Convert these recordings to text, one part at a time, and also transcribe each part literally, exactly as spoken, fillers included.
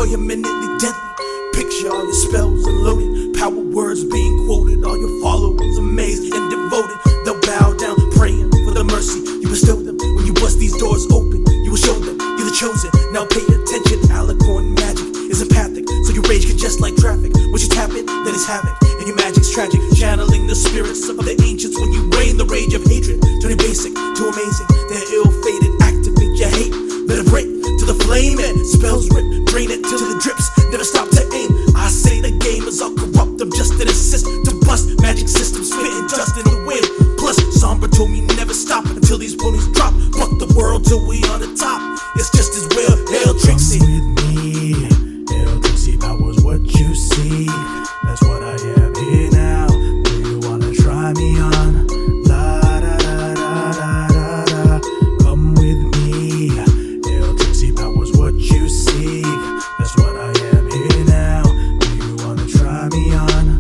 destroy imminently deadly. Picture all your spells unloaded, power words being quoted, all your followers amazed and devoted. They'll bow down praying for the mercy you bestow them. When you bust these doors open, you will show them you're the chosen. Now pay attention, Alicorn magic is empathic, so your rage can just like traffic. Once you tap it, then it's havoc, and your magic's tragic. Channeling the spirits of the ancients when you rain the rage of hatred, turning basic to amazing. They're ill-fated, activate your hate, let it break to the flame and spells rip, drain it till the drips, never stop to aim. I say the game is all corrupt, I'm just an assist to bust magic systems, spitting dust in the wind. Plus, Sombra told me never stop until these ponies drop. Fuck the world till we on the top, it's just as real. Hail Trixie. Come with me, Hail Trixie Power's what you see. That's what I am here now. Do you wanna try me on? La da da da da da da. Come with me, Hail Trixie Power's what you seek. That's what I am here now. Do you wanna try me on?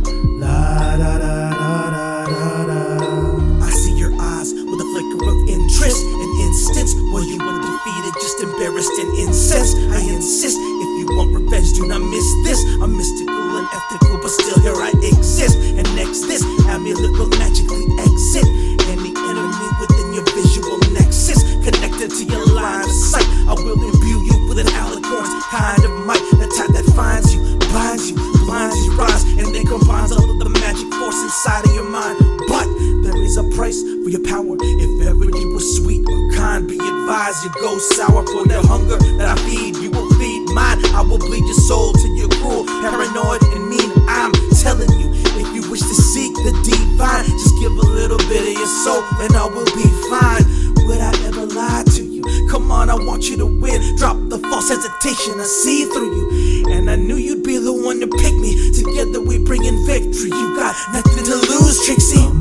La da da da da da da. I see your eyes with a flicker of interest. An instance where you were defeated, just embarrassed and incensed. I insist, if you want revenge, do not miss this. I'm mystical and ethical, but still here I exist. And next, this amulet will magically exit any enemy within your visual nexus. Connected to your line of sight, I will imbue you with an Alicorn's kind of might. The type that finds you, binds you, blinds you, rise, and then combines all of the magic force inside of your mind. But there is a price for your power. If ever you were sweet or kind, be advised you go sour. For the hunger that I feed, you will feed mine. I will bleed your soul till you're cruel, paranoid, and mean. I'm telling you, if you wish to seek the divine, just give a little bit of your soul and I will be fine. Would I ever lie to you? Come on, I want you to win. Drop the false hesitation, I see through you. And I knew you'd be the one to pick me. Together we bring in victory. You got nothing to lose, Trixie.